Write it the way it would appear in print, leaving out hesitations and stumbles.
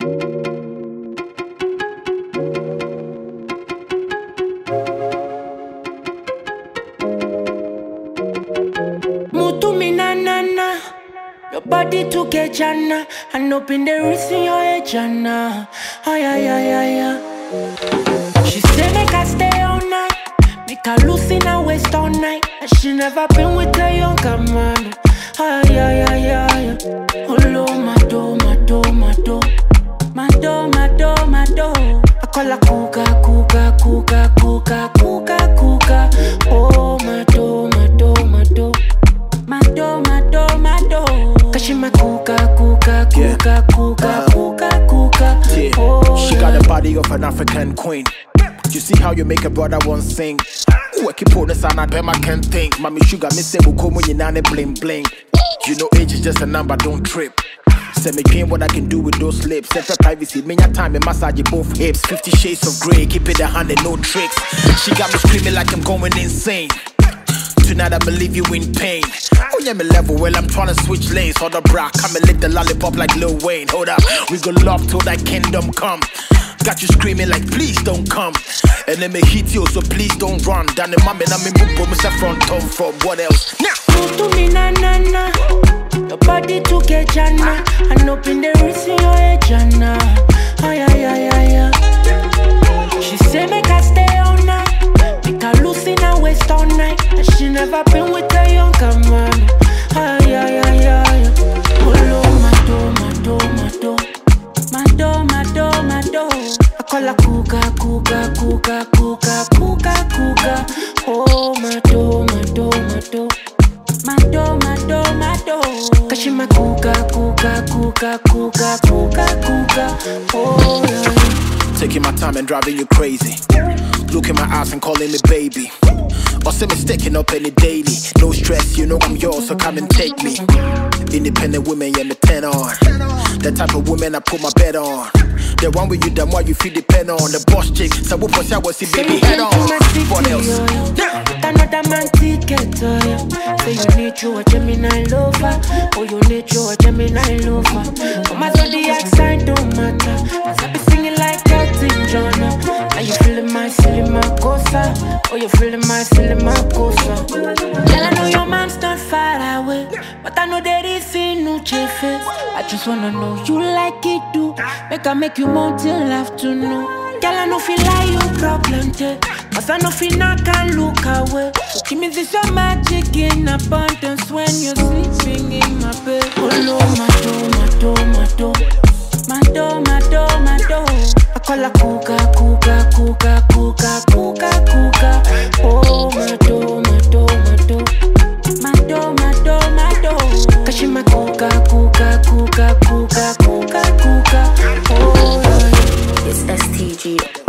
Mutu mi na na na. Your body to get jana. And open the wrist in your head jana. Ay ay ay ay ay. She say make I stay all night. Make her loose in her waist all night. And she never been with a younger man. Ay ay ay ay. Oh lo my do, my do, my do. My do, my do, my do. I call her cougar, cougar, cougar, cougar, cougar, cougar. Oh my do, my do, my do. My do, my do, my do. Cause she my cougar, cougar, cougar, cougar, cougar, cougar. Oh, she got the body of an African queen. You see how you make a brother want sing. Ooh, I keep on the sound, I can't think. Mommy sugar, me say Mukomo, you nane bling bling. You know age is just a number, don't trip. Say me dream what I can do with those lips. Set for privacy, me your time and massage both hips. 50 shades of grey, keep it 100, no tricks. She got me screaming like I'm going insane. Tonight I believe you in pain. Oh yeah, me level well, I'm tryna switch lanes. Hold up, bra, come and lick the lollipop like Lil Wayne. Hold up, we go love till that kingdom come. Got you screaming like please don't come. And then me hit you, so please don't run. Down the mommy, I'm in boom, boom, it's a front top from what else? Now, to me na na na. Your body to get jana. And open the wrist in your head jana. Ay ay ay ay ay. She say make her stay all night. Make her loose in her waist all night. And she never been with a younger man. Ay ay ay ay. Oh lo my do, my do, my do. My do, my do, my do. I call her cougar, cougar, cougar, cougar, cougar, cougar. Oh my do, my do, my do. My do, my do, my do. Cause she my cougar, cougar, cougar, cougar, cougar, cougar. Oh yeah. Taking my time and driving you crazy. Look in my eyes and calling me baby. Or say me sticking up any daily. No stress, you know I'm yours, so come and take me. Independent women, yeah, me 10 on. The type of women I put my bet on. The one with you, the one you feel depend on. The boss chick, so we push out, see baby head on. What else? Another man ticket, say you need you a Gemini lover. Oh, you need you a Gemini lover. But my zodiac sign don't matter. Cause I be singing like Elton John. Are you feeling my silly Makosa? Oh, you feeling my silly Makosa? Girl, I know your man's not far away, but I know there is in no face. I just wanna know you like it too. Make you more till afternoon. Girl, I know feel like you problem too. Cause I know feel not can look away. So give me this your magic in abundance when you're sleeping in my bed. Oh no, my do, my do, my do. My do, my do, my do. I call her cougar, cougar, cougar, cougar, cougar, cougar. Oh my do, my do, my do. My do, my do, my do. Cause she my cougar, cougar, cougar, cougar, cougar, cougar. Oh yeah. It's STG.